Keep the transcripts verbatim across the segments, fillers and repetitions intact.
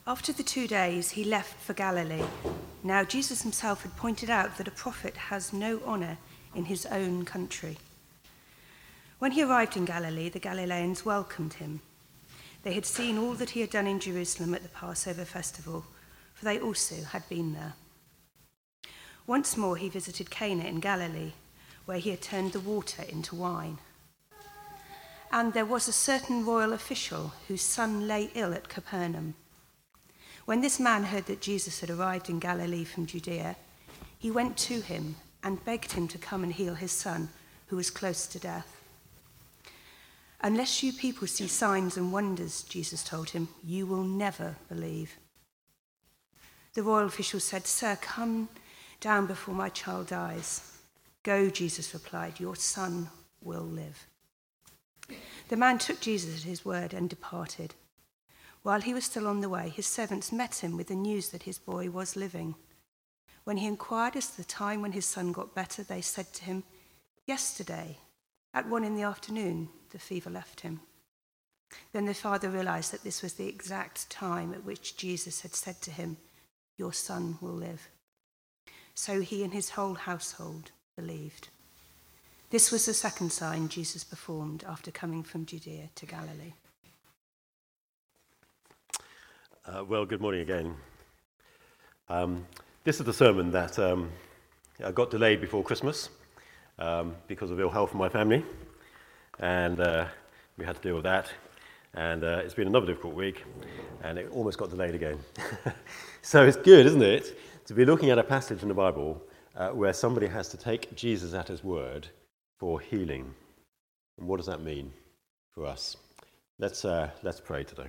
After the two days, he left for Galilee. Now Jesus himself had pointed out that a prophet has no honour in his own country. When he arrived in Galilee, the Galileans welcomed him. They had seen all that he had done in Jerusalem at the Passover festival, for they also had been there. Once more he visited Cana in Galilee, where he had turned the water into wine. And there was a certain royal official whose son lay ill at Capernaum. When this man heard that Jesus had arrived in Galilee from Judea, he went to him and begged him to come and heal his son, who was close to death. Unless you people see signs and wonders, Jesus told him, you will never believe. The royal official said, Sir, come down before my child dies. Go, Jesus replied, your son will live. The man took Jesus at his word and departed. While he was still on the way, his servants met him with the news that his boy was living. When he inquired as to the time when his son got better, they said to him, yesterday, at one in the afternoon, the fever left him. Then the father realized that this was the exact time at which Jesus had said to him, your son will live. So he and his whole household believed. This was the second sign Jesus performed after coming from Judea to Galilee. Uh, well, good morning again. Um, this is the sermon that um, got delayed before Christmas um, because of ill health in my family, and uh, we had to deal with that. And uh, it's been another difficult week, and it almost got delayed again. So it's good, isn't it, to be looking at a passage in the Bible uh, where somebody has to take Jesus at his word for healing. And what does that mean for us? Let's uh, let's pray today.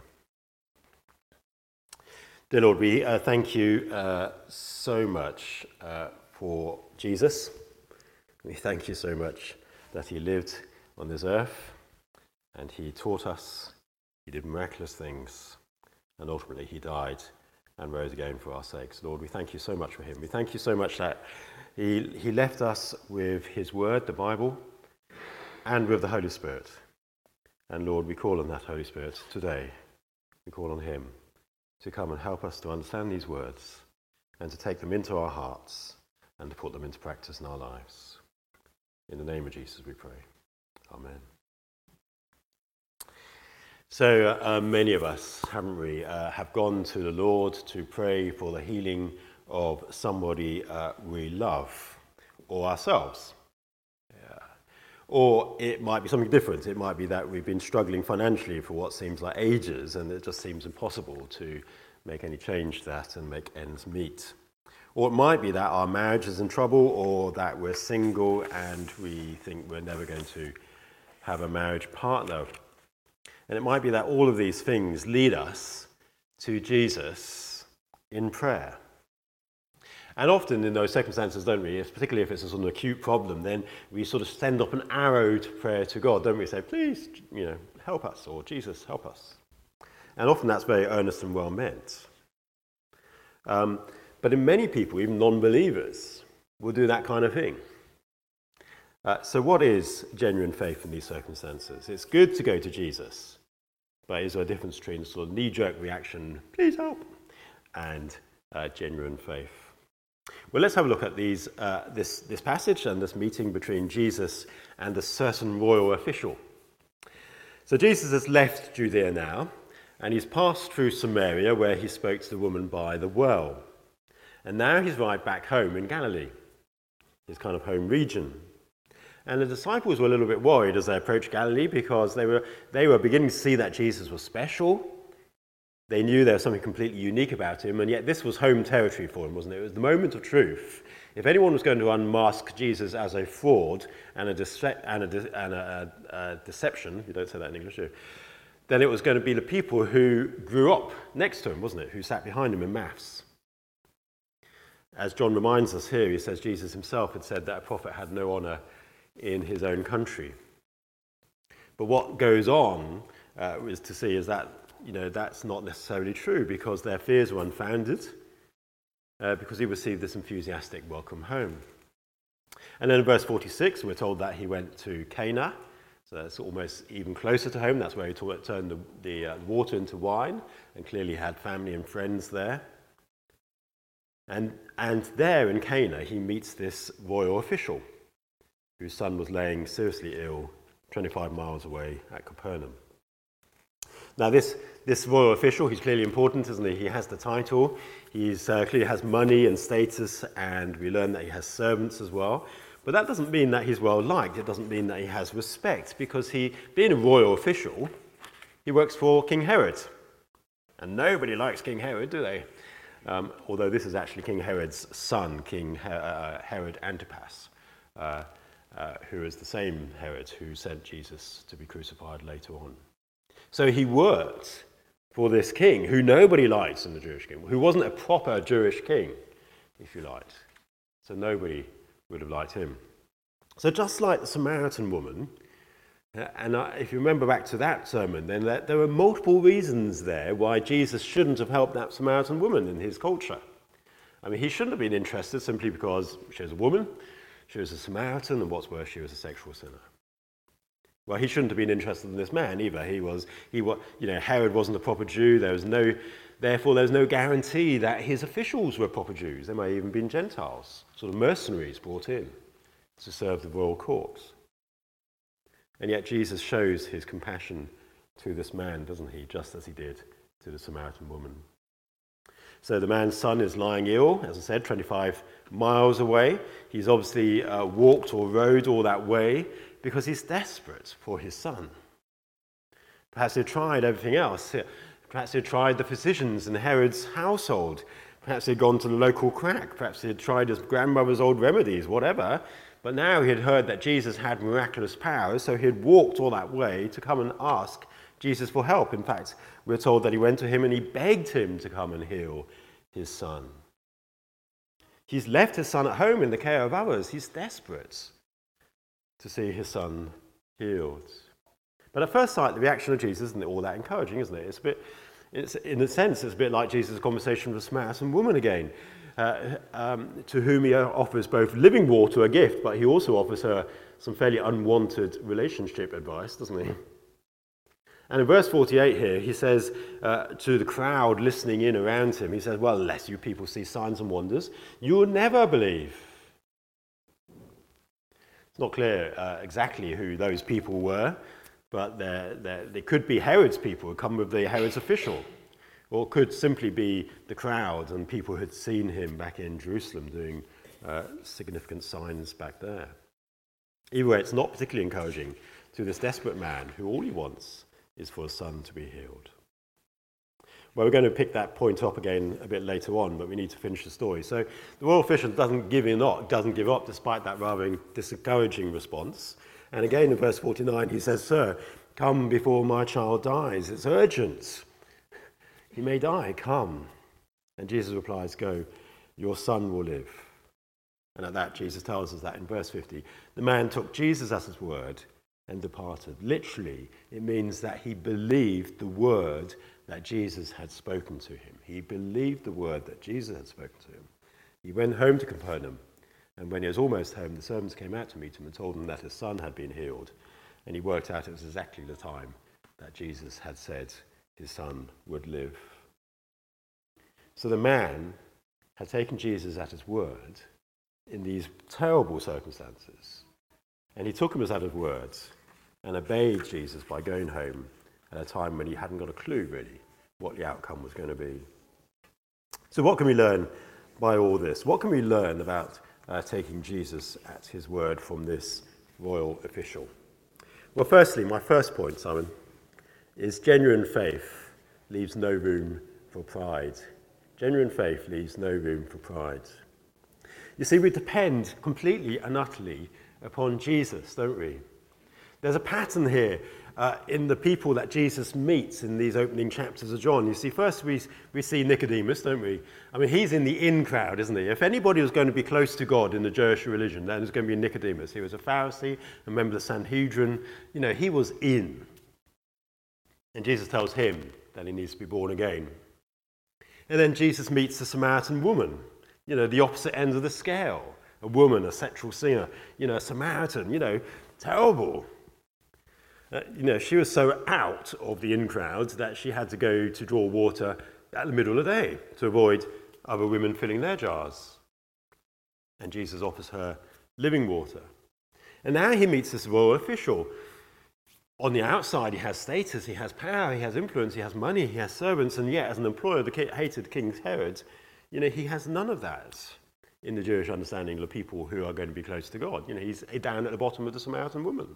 Dear Lord, we uh, thank you uh, so much uh, for Jesus. We thank you so much that he lived on this earth and he taught us, he did miraculous things, and ultimately he died and rose again for our sakes. Lord, we thank you so much for him. We thank you so much that he, he left us with his word, the Bible, and with the Holy Spirit. And Lord, we call on that Holy Spirit today. We call on him to come and help us to understand these words and to take them into our hearts and to put them into practice in our lives. In the name of Jesus we pray. Amen. So uh, many of us, haven't we, uh, have gone to the Lord to pray for the healing of somebody uh, we love or ourselves. Yeah. Or it might be something different. It might be that we've been struggling financially for what seems like ages and it just seems impossible to make any change to that and make ends meet. Or it might be that our marriage is in trouble or that we're single and we think we're never going to have a marriage partner. And it might be that all of these things lead us to Jesus in prayer. And often in those circumstances, don't we, if, particularly if it's a sort of acute problem, then we sort of send up an arrow to prayer to God, don't we? Say, please, you know, help us, or Jesus, help us. And often that's very earnest and well meant. Um, but in many people, even non-believers, will do that kind of thing. Uh, so what is genuine faith in these circumstances? It's good to go to Jesus, but is there a difference between a sort of knee-jerk reaction, please help, and uh, genuine faith? Well, let's have a look at these, uh, this, this passage and this meeting between Jesus and a certain royal official. So Jesus has left Judea now, and he's passed through Samaria, where he spoke to the woman by the well. And now he's right back home in Galilee, his kind of home region. And the disciples were a little bit worried as they approached Galilee because they were, they were beginning to see that Jesus was special. They knew there was something completely unique about him, and yet this was home territory for him, wasn't it? It was the moment of truth. If anyone was going to unmask Jesus as a fraud and a, dece- and a, de- and a, a, a deception, you don't say that in English, do you? Then it was going to be the people who grew up next to him, wasn't it? Who sat behind him in maths. As John reminds us here, he says Jesus himself had said that a prophet had no honour in his own country. But what goes on uh, is to see is that, you know, that's not necessarily true because their fears were unfounded uh, because he received this enthusiastic welcome home. And then in verse forty-six, we're told that he went to Cana, So that's almost even closer to home. That's where he turned the, the uh, water into wine, and clearly had family and friends there. And, and there in Cana, he meets this royal official whose son was laying seriously ill twenty-five miles away at Capernaum. Now this, this royal official, he's clearly important, isn't he? He has the title, he uh, clearly has money and status, and we learn that he has servants as well. But that doesn't mean that he's well liked. It doesn't mean that he has respect, because he, being a royal official, he works for King Herod. And nobody likes King Herod, do they? Um, although this is actually King Herod's son, King Her- uh, Herod Antipas, uh, uh, who is the same Herod who sent Jesus to be crucified later on. So he worked for this king who nobody likes in the Jewish kingdom, who wasn't a proper Jewish king, if you like. So nobody would have liked him. So just like the Samaritan woman, and if you remember back to that sermon, then there were multiple reasons there why Jesus shouldn't have helped that Samaritan woman in his culture. I mean, he shouldn't have been interested simply because she was a woman, she was a Samaritan, and what's worse, she was a sexual sinner. Well, he shouldn't have been interested in this man either. He was, he was, you know, Herod wasn't a proper Jew. There was no, therefore, there was no guarantee that his officials were proper Jews. They may have even been Gentiles, sort of mercenaries brought in to serve the royal court. And yet Jesus shows his compassion to this man, doesn't he? Just as he did to the Samaritan woman. So the man's son is lying ill, as I said, twenty-five miles away. He's obviously uh, walked or rode all that way because he's desperate for his son. Perhaps he'd tried everything else. Perhaps he'd tried the physicians in Herod's household. Perhaps he'd gone to the local quack. Perhaps he'd tried his grandmother's old remedies, whatever. But now he had heard that Jesus had miraculous powers, so he had walked all that way to come and ask Jesus for help. In fact, we're told that he went to him and he begged him to come and heal his son. He's left his son at home in the care of others. He's desperate to see his son healed. But at first sight, the reaction of Jesus isn't all that encouraging, isn't it? It's a bit, it's, in a sense, it's a bit like Jesus' conversation with the Samaritan woman again, uh, um, to whom he offers both living water, a gift, but he also offers her some fairly unwanted relationship advice, doesn't he? And in verse forty-eight here, he says uh, to the crowd listening in around him, he says, well, unless you people see signs and wonders, you will never believe. It's not clear uh, exactly who those people were, but they're, they're, they could be Herod's people who come with the Herod's official, or it could simply be the crowd and people who had seen him back in Jerusalem doing uh, significant signs back there. Either way, it's not particularly encouraging to this desperate man who all he wants is for his son to be healed. Well, we're going to pick that point up again a bit later on, but we need to finish the story. So the royal official doesn't give in up, doesn't give up despite that rather discouraging response. And again in verse forty-nine, he says, "Sir, come before my child dies. It's urgent. He may die. Come." And Jesus replies, "Go, your son will live." And at that, Jesus tells us that in verse fifty, the man took Jesus at his word and departed. Literally, it means that he believed the word that Jesus had spoken to him. He believed the word that Jesus had spoken to him. He went home to Capernaum, and when he was almost home, the servants came out to meet him and told him that his son had been healed. And he worked out it was exactly the time that Jesus had said his son would live. So the man had taken Jesus at his word in these terrible circumstances. And he took him as at his words and obeyed Jesus by going home at a time when he hadn't got a clue, really, what the outcome was going to be. So what can we learn by all this? What can we learn about uh, taking Jesus at his word from this royal official? Well, firstly, my first point, Simon, is genuine faith leaves no room for pride. Genuine faith leaves no room for pride. You see, we depend completely and utterly upon Jesus, don't we? There's a pattern here uh, in the people that Jesus meets in these opening chapters of John. You see, first we, we see Nicodemus, don't we? I mean, he's in the in crowd, isn't he? If anybody was going to be close to God in the Jewish religion, then it was going to be Nicodemus. He was a Pharisee, a member of the Sanhedrin. You know, he was in. And Jesus tells him that he needs to be born again. And then Jesus meets the Samaritan woman, you know, the opposite end of the scale. A woman, a sexual sinner, you know, a Samaritan, you know, terrible. Uh, you know, she was so out of the in crowd that she had to go to draw water at the middle of the day to avoid other women filling their jars. And Jesus offers her living water. And now he meets this royal official. On the outside, he has status, he has power, he has influence, he has money, he has servants, and yet, as an employer of the hated King Herod, you know, he has none of that in the Jewish understanding of the people who are going to be close to God. You know, he's down at the bottom of the Samaritan woman.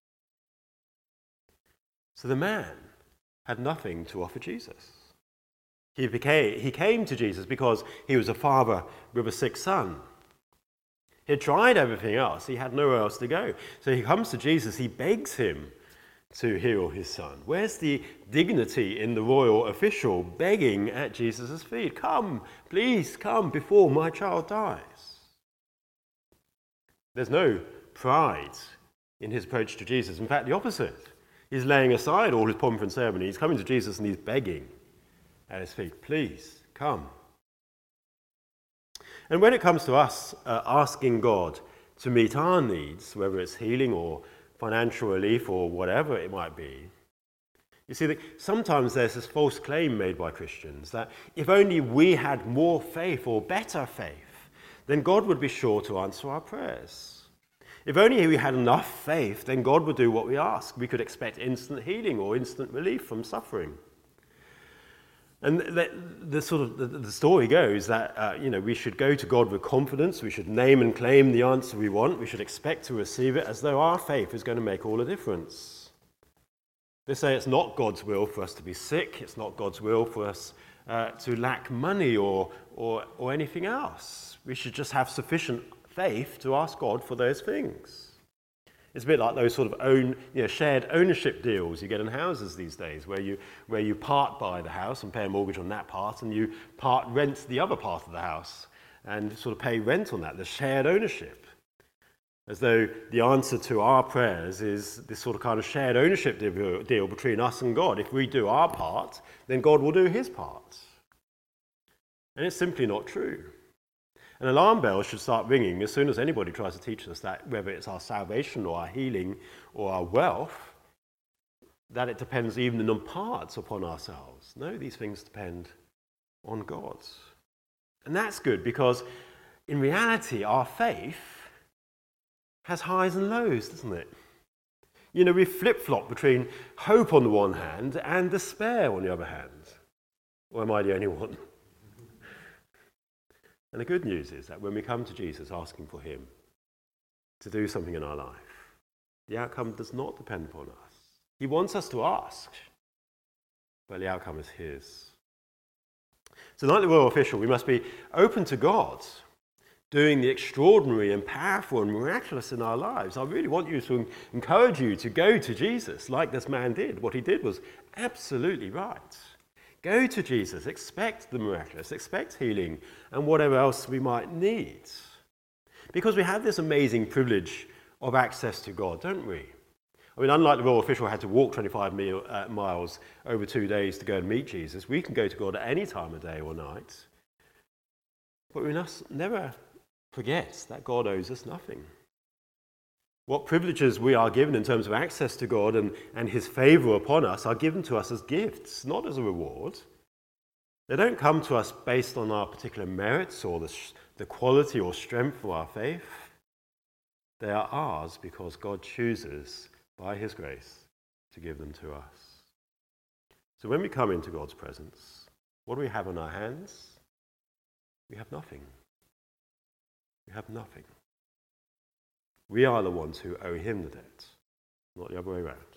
So the man had nothing to offer Jesus. He, became, he came to Jesus because he was a father with a sick son. He had tried everything else. He had nowhere else to go. So he comes to Jesus. He begs him to heal his son. Where's the dignity in the royal official begging at Jesus' feet? Come, please come before my child dies. There's no pride in his approach to Jesus. In fact, the opposite. He's laying aside all his pomp and ceremony. He's coming to Jesus and he's begging at his feet, please come. And when it comes to us uh, asking God to meet our needs, whether it's healing or financial relief or whatever it might be, you see that sometimes there's this false claim made by Christians that if only we had more faith or better faith, then God would be sure to answer our prayers. If only we had enough faith, then God would do what we ask. We could expect instant healing or instant relief from suffering. And the, the sort of the, the story goes that uh, you know we should go to God with confidence. We should name and claim the answer we want. We should expect to receive it as though our faith is going to make all the difference. They say it's not God's will for us to be sick. It's not God's will for us uh, to lack money or, or or anything else. We should just have sufficient faith to ask God for those things. It's a bit like those sort of own, you know, shared ownership deals you get in houses these days, where you where you part buy the house and pay a mortgage on that part, and you part rent the other part of the house and sort of pay rent on that. The shared ownership, as though the answer to our prayers is this sort of kind of shared ownership deal between us and God. If we do our part, then God will do his part, and it's simply not true. An alarm bell should start ringing as soon as anybody tries to teach us that, whether it's our salvation or our healing or our wealth, that it depends even in parts upon ourselves. No, these things depend on God. And that's good because in reality, our faith has highs and lows, doesn't it? You know, we flip-flop between hope on the one hand and despair on the other hand. Or am I the only one? And the good news is that when we come to Jesus asking for him to do something in our life, the outcome does not depend upon us. He wants us to ask, but the outcome is his. So like the royal official, we must be open to God doing the extraordinary and powerful and miraculous in our lives. I really want you to encourage you to go to Jesus like this man did. What he did was absolutely right. Go to Jesus, expect the miraculous, expect healing, and whatever else we might need. Because we have this amazing privilege of access to God, don't we? I mean, unlike the royal official who had to walk twenty-five miles over two days to go and meet Jesus, we can go to God at any time of day or night. But we must never forget that God owes us nothing. What privileges we are given in terms of access to God and, and his favour upon us are given to us as gifts, not as a reward. They don't come to us based on our particular merits or the, the quality or strength of our faith. They are ours because God chooses, by his grace, to give them to us. So when we come into God's presence, what do we have in our hands? We have nothing. We have nothing. We are the ones who owe him the debt, not the other way around.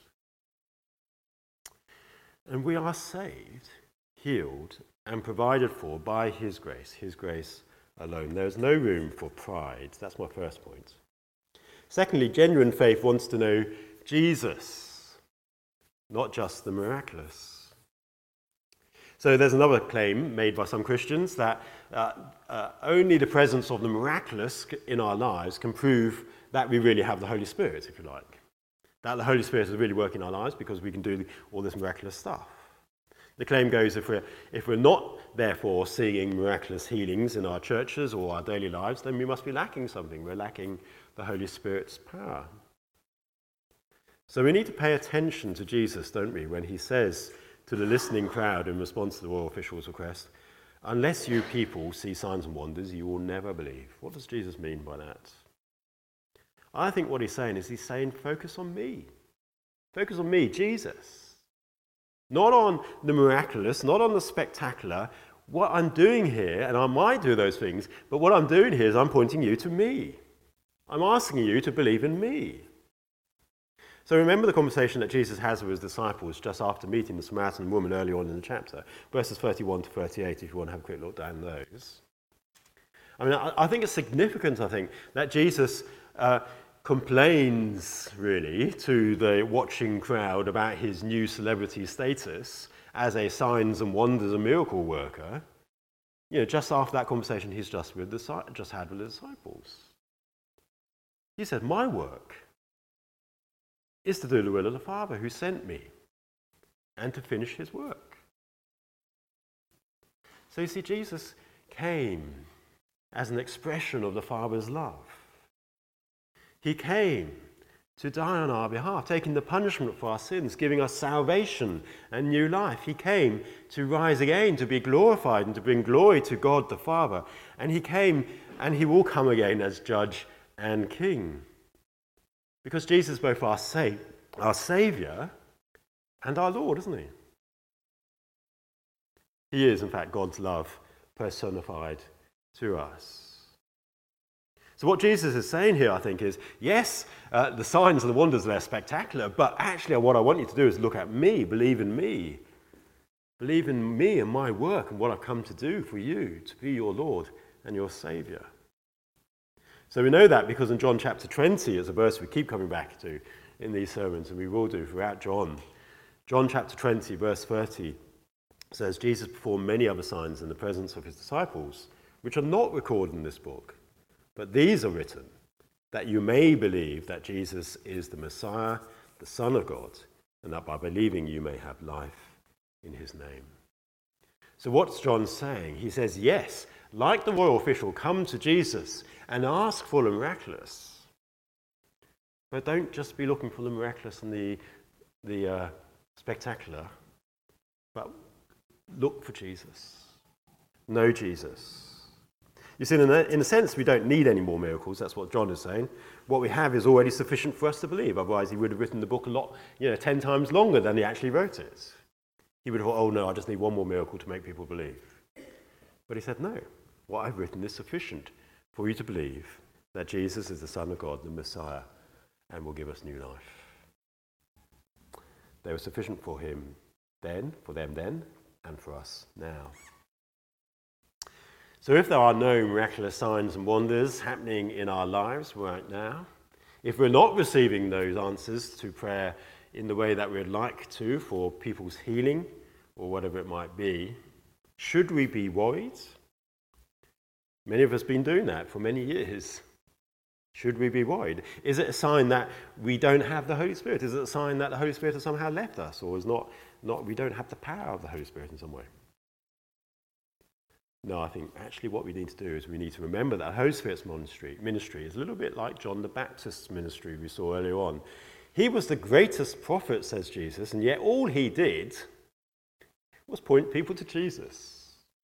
And we are saved, healed, and provided for by his grace, his grace alone. There is no room for pride. That's my first point. Secondly, genuine faith wants to know Jesus, not just the miraculous. So there's another claim made by some Christians that uh, uh, only the presence of the miraculous in our lives can prove that we really have the Holy Spirit, if you like. That the Holy Spirit is really working in our lives because we can do all this miraculous stuff. The claim goes, if we're, if we're not, therefore, seeing miraculous healings in our churches or our daily lives, then we must be lacking something. We're lacking the Holy Spirit's power. So we need to pay attention to Jesus, don't we, when he says to the listening crowd in response to the royal official's request, unless you people see signs and wonders, you will never believe. What does Jesus mean by that? I think what he's saying is he's saying, focus on me. Focus on me, Jesus. Not on the miraculous, not on the spectacular. What I'm doing here, and I might do those things, but what I'm doing here is I'm pointing you to me. I'm asking you to believe in me. So remember the conversation that Jesus has with his disciples just after meeting the Samaritan woman early on in the chapter, verses thirty-one to thirty-eight, if you want to have a quick look down those. I mean, I, I think it's significant, I think, that Jesus uh, complains, really, to the watching crowd about his new celebrity status as a signs and wonders and miracle worker, you know, just after that conversation he's just, with the, just had with the disciples. He said, my work is to do the will of the Father who sent me and to finish his work. So you see, Jesus came as an expression of the Father's love. He came to die on our behalf, taking the punishment for our sins, giving us salvation and new life. He came to rise again, to be glorified and to bring glory to God the Father. And he came, and he will come again as judge and king. Because Jesus is both our, sa- our Saviour and our Lord, isn't he? He is, in fact, God's love personified to us. So what Jesus is saying here, I think, is, yes, uh, the signs and the wonders, they're spectacular, but actually what I want you to do is look at me, believe in me. Believe in me and my work and what I've come to do for you, to be your Lord and your Saviour. So we know that because in John chapter twenty, it's a verse we keep coming back to in these sermons, and we will do throughout John. John chapter twenty, verse thirty, says, Jesus performed many other signs in the presence of his disciples, which are not recorded in this book. But these are written, that you may believe that Jesus is the Messiah, the Son of God, and that by believing you may have life in his name. So what's John saying? He says, yes, like the royal official, come to Jesus and ask for the miraculous. But don't just be looking for the miraculous and the, the uh, spectacular, but look for Jesus. Know Jesus. You see, in a, in a sense, we don't need any more miracles. That's what John is saying. What we have is already sufficient for us to believe. Otherwise, he would have written the book a lot, you know, ten times longer than he actually wrote it. He would have thought, oh no, I just need one more miracle to make people believe. But he said, no, what I've written is sufficient for you to believe that Jesus is the Son of God, the Messiah, and will give us new life. They were sufficient for him then, for them then, and for us now. So if there are no miraculous signs and wonders happening in our lives right now, if we're not receiving those answers to prayer in the way that we'd like to for people's healing or whatever it might be, should we be worried? Many of us have been doing that for many years. Should we be worried? Is it a sign that we don't have the Holy Spirit? Is it a sign that the Holy Spirit has somehow left us, or is not, not we don't have the power of the Holy Spirit in some way? No, I think actually what we need to do is we need to remember that the Holy Spirit's ministry, ministry is a little bit like John the Baptist's ministry we saw earlier on. He was the greatest prophet, says Jesus, and yet all he did was point people to Jesus.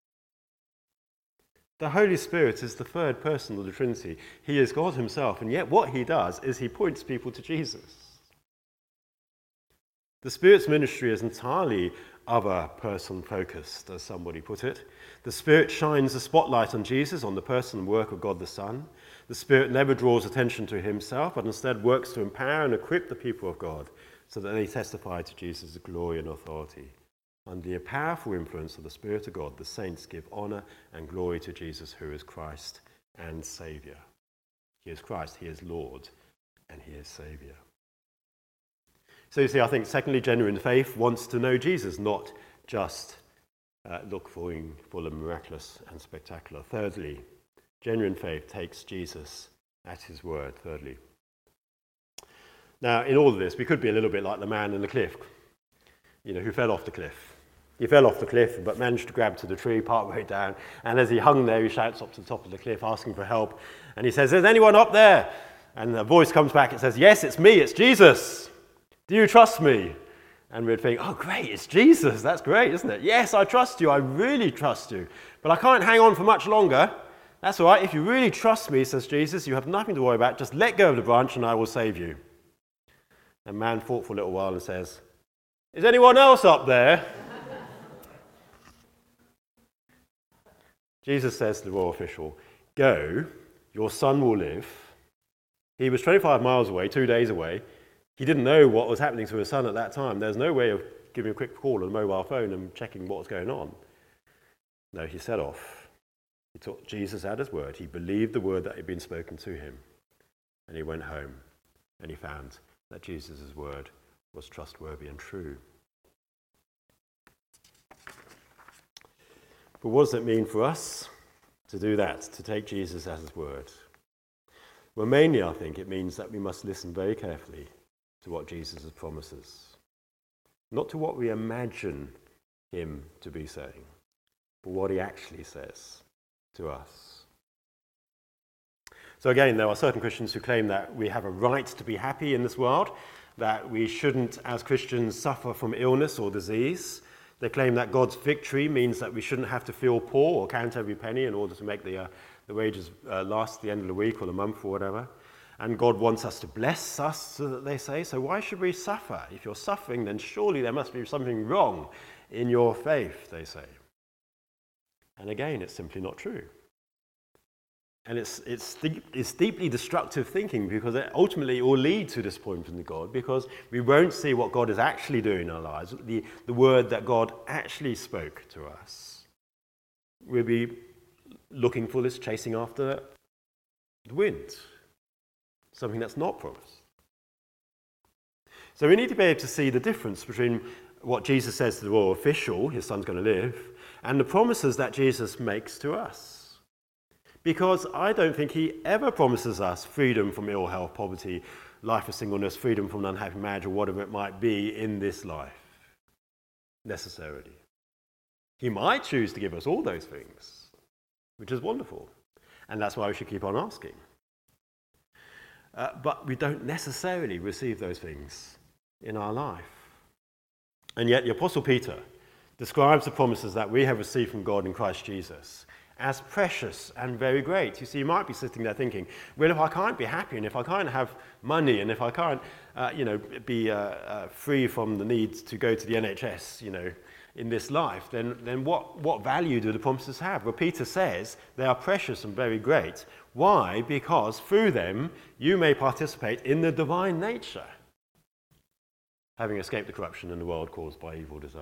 The Holy Spirit is the third person of the Trinity. He is God himself, and yet what he does is he points people to Jesus. The Spirit's ministry is entirely other person focused, as somebody put it. The Spirit shines the spotlight on Jesus, on the person and work of God the Son. The Spirit never draws attention to himself, but instead works to empower and equip the people of God so that they testify to Jesus' glory and authority. Under the powerful influence of the Spirit of God, the saints give honor and glory to Jesus, who is Christ and Saviour. He is Christ, he is Lord, and he is Saviour. So you see, I think, secondly, genuine faith wants to know Jesus, not just uh, look for, for the miraculous and spectacular. Thirdly, genuine faith takes Jesus at his word, thirdly. Now, in all of this, we could be a little bit like the man in the cliff, you know, who fell off the cliff. He fell off the cliff, but managed to grab to the tree partway down, and as he hung there, he shouts up to the top of the cliff, asking for help, and he says, "Is anyone up there?" And a voice comes back and says, "Yes, it's me, it's Jesus." Do you trust me? And we'd think, oh, great, it's Jesus. That's great, isn't it? Yes, I trust you. I really trust you. But I can't hang on for much longer. That's all right. If you really trust me, says Jesus, you have nothing to worry about. Just let go of the branch and I will save you. And man thought for a little while and says, is anyone else up there? Jesus says to the royal official, go, your son will live. He was twenty-five miles away, two days away. He didn't know what was happening to his son at that time. There's no way of giving a quick call on a mobile phone and checking what was going on. No, he set off. He took Jesus at his word. He believed the word that had been spoken to him. And he went home and he found that Jesus' word was trustworthy and true. But what does it mean for us to do that, to take Jesus at his word? Well, mainly I think it means that we must listen very carefully to what Jesus promises, not to what we imagine him to be saying, but what he actually says to us. So again, there are certain Christians who claim that we have a right to be happy in this world, that we shouldn't, as Christians, suffer from illness or disease. They claim that God's victory means that we shouldn't have to feel poor or count every penny in order to make the, uh, the wages uh, last at the end of the week or the month or whatever. And God wants us to bless us, so that they say. So why should we suffer? If you're suffering, then surely there must be something wrong in your faith, they say. And again, it's simply not true. And it's, it's, deep, it's deeply destructive thinking, because it ultimately will lead to disappointment in God, because we won't see what God is actually doing in our lives, the, the word that God actually spoke to us. We'll be looking for this, chasing after the wind, something that's not promised. So we need to be able to see the difference between what Jesus says to the royal official, his son's going to live, and the promises that Jesus makes to us. Because I don't think he ever promises us freedom from ill health, poverty, life of singleness, freedom from an unhappy marriage, or whatever it might be in this life, necessarily. He might choose to give us all those things, which is wonderful. And that's why we should keep on asking. Uh, but we don't necessarily receive those things in our life. And yet the Apostle Peter describes the promises that we have received from God in Christ Jesus as precious and very great. You see, you might be sitting there thinking, well, if I can't be happy, and if I can't have money, and if I can't, uh, you know, be uh, uh, free from the need to go to the N H S, you know, in this life, then, then what, what value do the promises have? Well, Peter says they are precious and very great. Why? Because through them you may participate in the divine nature, having escaped the corruption in the world caused by evil desires.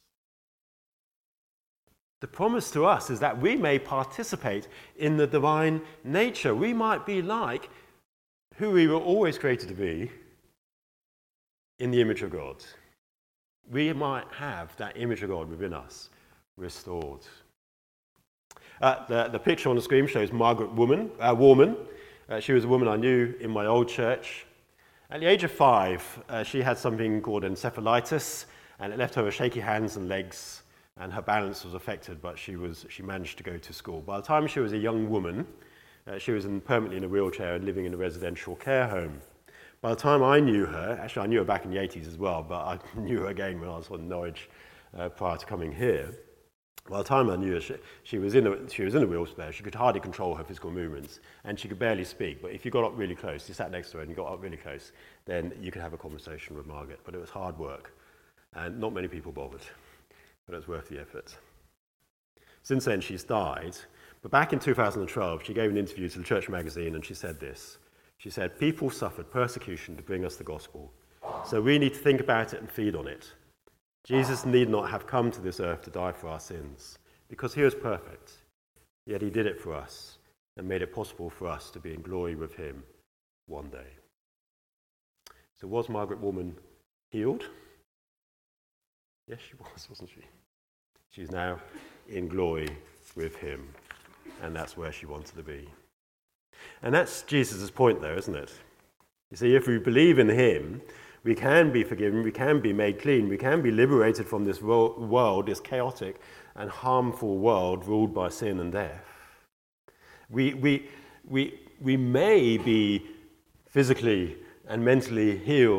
The promise to us is that we may participate in the divine nature. We might be like who we were always created to be, in the image of God. We might have that image of God within us restored. Uh, the, the picture on the screen shows Margaret Woman, uh, Warman. Uh, she was a woman I knew in my old church. At the age of five, uh, she had something called encephalitis, and it left her with shaky hands and legs, and her balance was affected, but she was she managed to go to school. By the time she was a young woman, uh, she was in, permanently in a wheelchair and living in a residential care home. By the time I knew her, actually I knew her back in the eighties as well, but I knew her again when I was in Norwich uh, prior to coming here. By the time I knew her, she, she, was in a, she was in a wheelchair. She could hardly control her physical movements, and she could barely speak. But if you got up really close, you sat next to her and you got up really close, then you could have a conversation with Margaret. But it was hard work, and not many people bothered. But it was worth the effort. Since then, she's died. But back in two thousand twelve, she gave an interview to the Church magazine, and she said this. She said, people suffered persecution to bring us the gospel, so we need to think about it and feed on it. Jesus need not have come to this earth to die for our sins, because he was perfect, yet he did it for us and made it possible for us to be in glory with him one day. So was Margaret Woman healed? Yes, she was, wasn't she? She's now in glory with him, and that's where she wanted to be. And that's Jesus' point, though, isn't it? You see, if we believe in him, we can be forgiven, we can be made clean, we can be liberated from this world, this chaotic and harmful world ruled by sin and death. We, we, we, we may be physically and mentally healed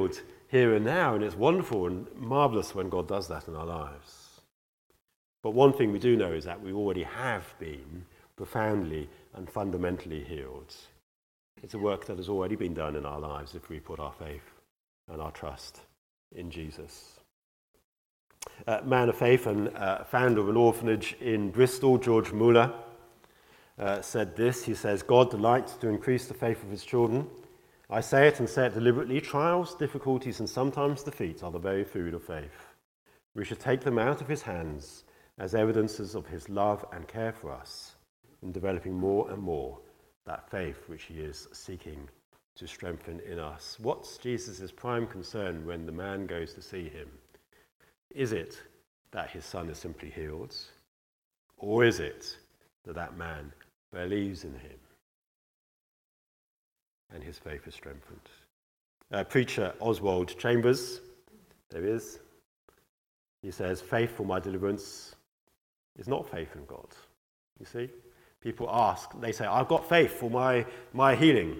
here and now, and it's wonderful and marvellous when God does that in our lives. But one thing we do know is that we already have been profoundly and fundamentally healed. It's a work that has already been done in our lives if we put our faith and our trust in Jesus. Uh, man of faith and uh, founder of an orphanage in Bristol, George Muller, uh, said this. He says, God delights to increase the faith of his children. I say it and say it deliberately. Trials, difficulties, and sometimes defeat are the very food of faith. We should take them out of his hands as evidences of his love and care for us in developing more and more that faith which he is seeking to strengthen in us. What's Jesus' prime concern when the man goes to see him? Is it that his son is simply healed? Or is it that that man believes in him and his faith is strengthened? Uh, preacher Oswald Chambers, there he is, he says, faith for my deliverance is not faith in God. You see? People ask, they say, I've got faith for my, my healing.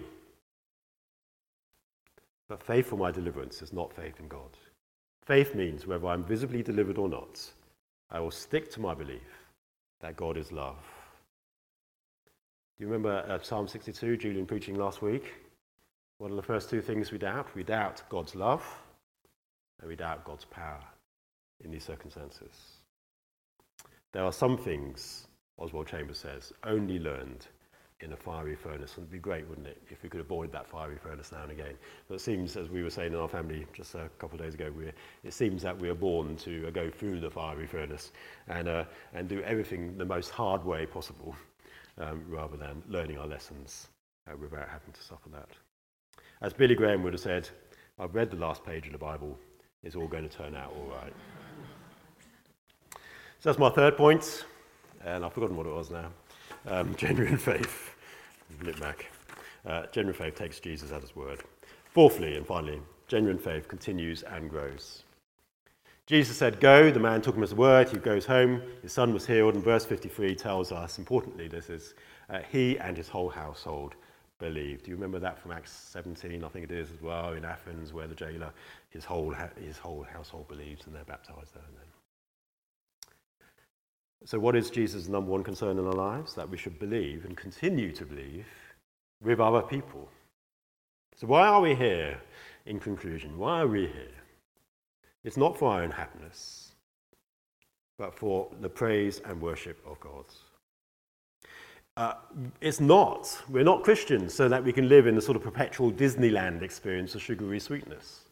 But faith for my deliverance is not faith in God. Faith means whether I'm visibly delivered or not, I will stick to my belief that God is love. Do you remember uh, Psalm sixty-two, Julian preaching last week? What are the first two things we doubt? We doubt God's love and we doubt God's power in these circumstances. There are some things, Oswald Chambers says, only learned in a fiery furnace. And it'd be great, wouldn't it, if we could avoid that fiery furnace now and again. But it seems, as we were saying in our family just a couple of days ago, we're, it seems that we are born to uh, go through the fiery furnace and, uh, and do everything the most hard way possible, um, rather than learning our lessons uh, without having to suffer that. As Billy Graham would have said, I've read the last page of the Bible, it's all going to turn out all right. So that's my third point, and I've forgotten what it was now. Um, genuine faith. Flip back. Uh, genuine faith takes Jesus at his word. Fourthly, and finally, genuine faith continues and grows. Jesus said, go. The man took him as a word. He goes home. His son was healed. And verse fifty-three tells us, importantly, this is, uh, he and his whole household believed. Do you remember that from Acts seventeen? I think it is as well, in Athens, where the jailer, his whole, his whole household believes, and they're baptized there and then. So what is Jesus' number one concern in our lives? That we should believe and continue to believe with other people. So why are we here, in conclusion? Why are we here? It's not for our own happiness, but for the praise and worship of God. Uh, it's not. We're not Christians so that we can live in the sort of perpetual Disneyland experience of sugary sweetness.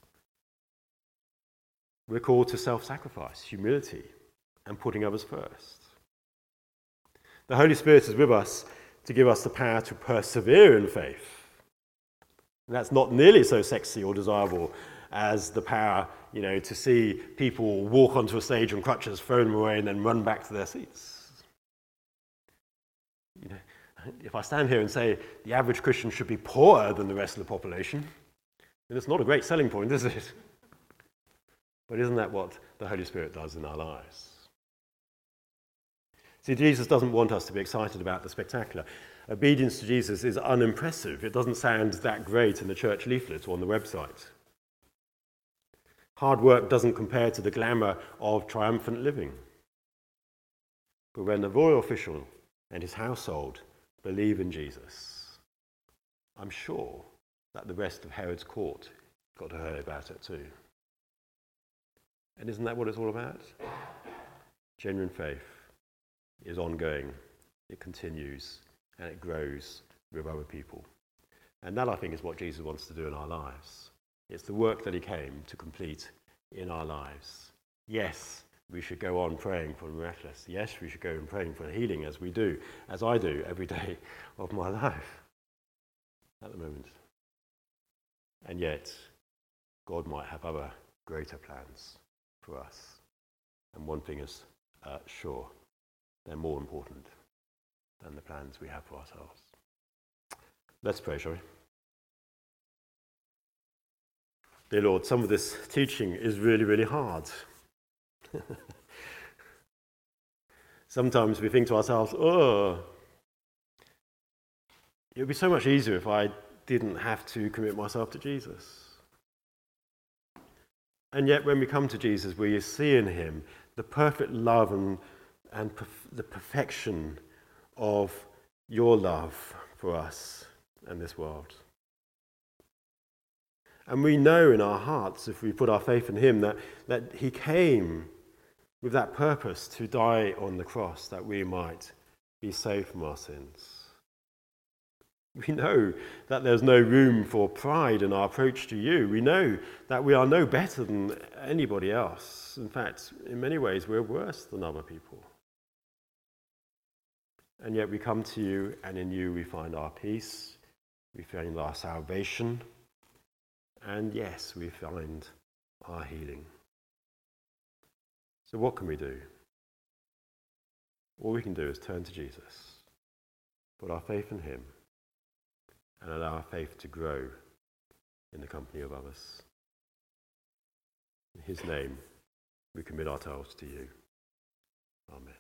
We're called to self-sacrifice, humility, and putting others first. The Holy Spirit is with us to give us the power to persevere in faith. And that's not nearly so sexy or desirable as the power, you know, to see people walk onto a stage on crutches, throw them away, and then run back to their seats. You know, if I stand here and say the average Christian should be poorer than the rest of the population, then it's not a great selling point, is it? But isn't that what the Holy Spirit does in our lives? See, Jesus doesn't want us to be excited about the spectacular. Obedience to Jesus is unimpressive. It doesn't sound that great in the church leaflet or on the website. Hard work doesn't compare to the glamour of triumphant living. But when the royal official and his household believe in Jesus, I'm sure that the rest of Herod's court got to hear about it too. And isn't that what it's all about? Genuine faith is ongoing, it continues, and it grows with other people. And that, I think, is what Jesus wants to do in our lives. It's the work that he came to complete in our lives. Yes, we should go on praying for the miraculous. Yes, we should go on praying for healing, as we do, as I do every day of my life at the moment. And yet, God might have other greater plans for us. And one thing is uh, sure, they're more important than the plans we have for ourselves. Let's pray, shall we? Dear Lord, some of this teaching is really, really hard. Sometimes we think to ourselves, oh, it would be so much easier if I didn't have to commit myself to Jesus. And yet when we come to Jesus, we see in him the perfect love and, and perf- the perfection of your love for us and this world. And we know in our hearts, if we put our faith in him, that, that he came with that purpose to die on the cross, that we might be saved from our sins. We know that there's no room for pride in our approach to you. We know that we are no better than anybody else. In fact, in many ways, we're worse than other people. And yet we come to you, and in you we find our peace, we find our salvation, and yes, we find our healing. So what can we do? All we can do is turn to Jesus, put our faith in him, and allow our faith to grow in the company of others. In his name, we commit ourselves to you. Amen.